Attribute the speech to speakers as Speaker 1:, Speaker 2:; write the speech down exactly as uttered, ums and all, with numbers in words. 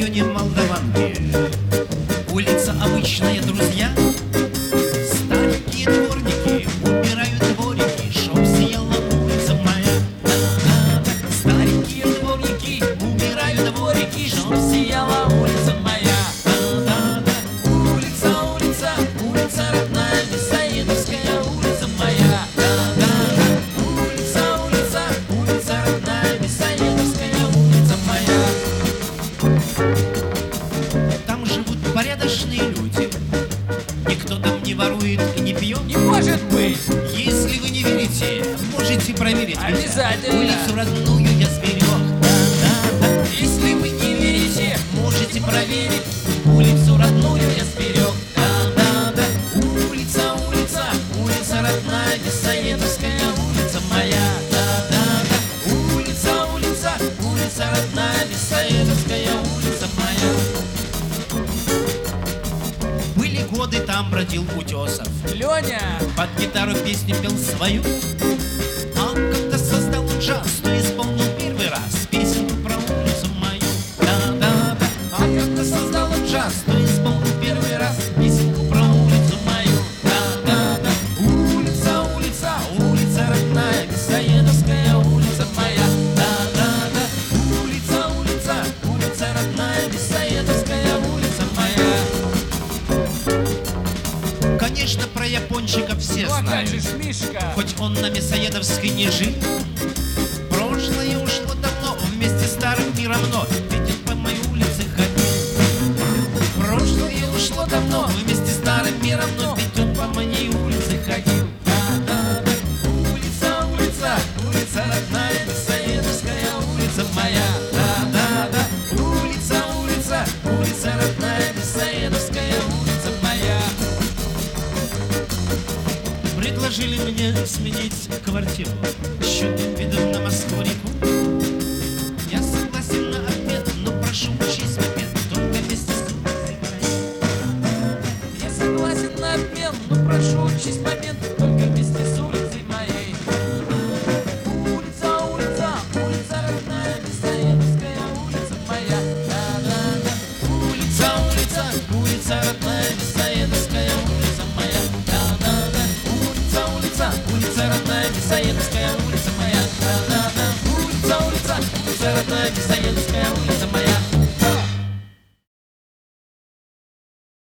Speaker 1: районе Молдаванки. Улица обычная, друзья. Старенькие дворники убирают дворики, чтоб сияла улица моя. Да-да-да. Старенькие дворники убирают дворики, чтоб сияла улица моя. Да-да-да. Улица, улица, улица родная, Мясоедовская улица моя. Да-да-да. Улица, улица, улица родная, Мясоедовская улица моя. Там живут порядочные люди. Никто там не ворует и не пьет.
Speaker 2: Не может быть!
Speaker 1: Если вы не верите, можете проверить.
Speaker 2: Обязательно.
Speaker 1: Улицу родную я сберег. Да-да-да. Если вы не верите, можете проверить. Улицу родную я сберег. Да-да-да. Улица, улица, улица родная, Мясоедовская улица моя. Да-да-да. Улица, улица, улица родная, Мясоедовская улица моя. Были годы, там бродил Утесов,
Speaker 2: Леня!
Speaker 1: под гитару песню пел свою. А когда создал он джаз, то исполнил первый раз песенку про улицу мою. Да-да-да. А когда создал он джаз, то исполнил первый раз песенку про улицу мою. Да-да-да. Улица, улица, улица родная, Мясоедовская улица моя. Да-да-да. Улица, улица, улица родная, Мясоедовская улица моя. Конечно, про япончиков все
Speaker 2: Ну а как
Speaker 1: знают,
Speaker 2: же ж, Мишка?
Speaker 1: хоть он на Мясоедовской не жил. Прошлое ушло давно, вместе с старым миром, но ведь он по моей улице ходил. Прошлое ушло давно, вместе с старым миром, но ведь он по моей улице ходил. Да-да-да. Улица, улица, улица родная, Мясоедовская улица моя. Да-да-да. Улица, улица, улица родная, Мясоедовская улица моя. Предложили мне сменить квартиру с чудным видом на Москву-реку.